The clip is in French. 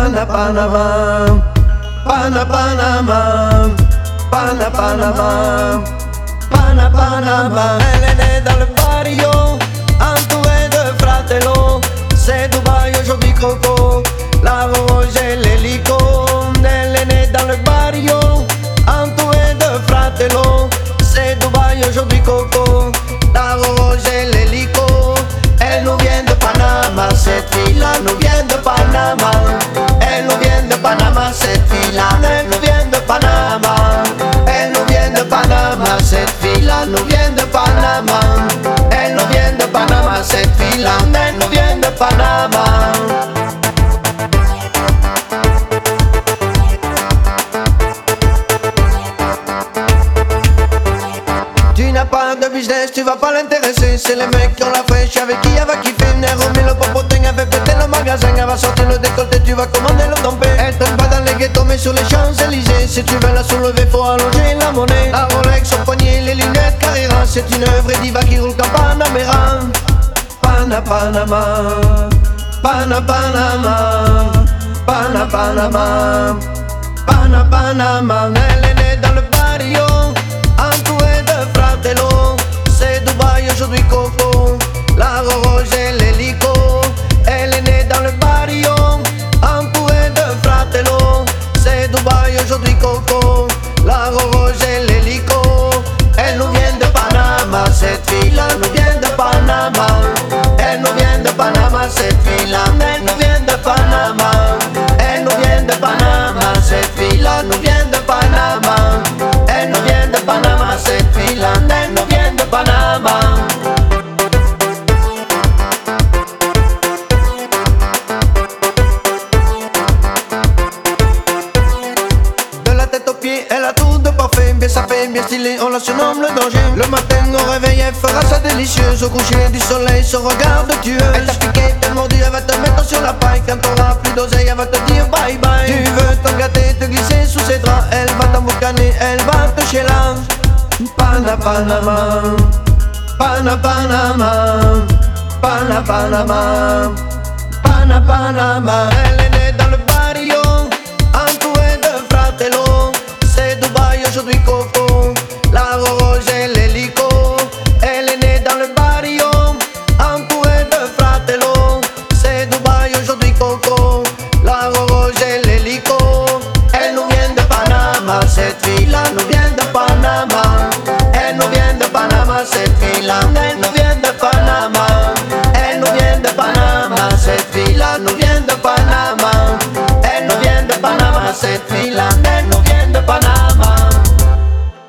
Panama, Panama, Panama, Panama. Elle est née dans le barrio, entourée de fratello. C'est Dubaï aujourd'hui coco, la rose et l'hélico. Elle est née dans le barrio, entourée de fratello. C'est Dubaï aujourd'hui coco, la rose et l'hélico. Elle nous vient de Panama, cette fille-là nous vient de Panama. Elle nous vient de Panama, cette fille-là, elle nous vient de Panama. Elle nous vient de Panama, cette fille-là nous vient de Panama. Elle nous vient de Panama, cette fille-là, elle nous vient de Panama. Tu n'as pas de business, tu vas pas l'intéresser. C'est les mecs qui ont la fraîche, avec qui elle va kiffer. Nairobi, le popotin, elle fait péter le magasin. Elle va sortir le décolleté, tu vas commander le dompé. Elle traîne pas dans les ghettos mais sur les Champs-Élysées. Si tu veux la soulever, faut allonger la monnaie. La Rolex au poignet, les lunettes Carrera. C'est une vraie diva qui roule comme Panamera. Panama, Panama, Panama, Panama. Elle est née dans le barrio, entourée de fratello. C'est Dubaï aujourd'hui coco, la rose et l'hélico. Elle est née dans le barrio, entourée de fratello. C'est Dubaï aujourd'hui coco, la rose et l'hélico. Elle nous vient de Panama, cette fille-là nous vient de Panama. Elle nous vient de Panama, cette fille-là, elle nous vient de Panama. Elle nous vient de Panama, cette fille-là nous vient de Panama. Elle nous vient de Panama, cette fille-là, elle nous vient de Panama. De la tête aux pieds, elle a tout de parfait. Bien sapé, bien stylé, on la surnomme le danger. Le matin au réveil, elle fera ça délicieuse. Au coucher du soleil, son regard de tueuse. Elle t'a piqué, t'a mordu, elle va te mettre sur la paille. Quand t'auras plus d'oseille, elle va te dire bye bye. Tu veux t'en gâter, te glisser sous ses draps. Elle va t'emboucaner, elle va te chez là. Panama, Panama, Panama, Panama. Elle est née dans le barrio, entourée de fratello. C'est Dubaï aujourd'hui coco, la rose et l'hélico. Elle est née dans le barrio, entourée de fratello. C'est Dubaï aujourd'hui coco, la rose et l'hélico. Elle nous vient de Panama, cette fille-là nous vient de Panama. Elle nous vient de Panama, cette fille-là, elle nous vient de Panama. Elle nous vient de Panama, cette fille-là nous vient de Panama. Elle nous vient de Panama, cette fille-là, elle nous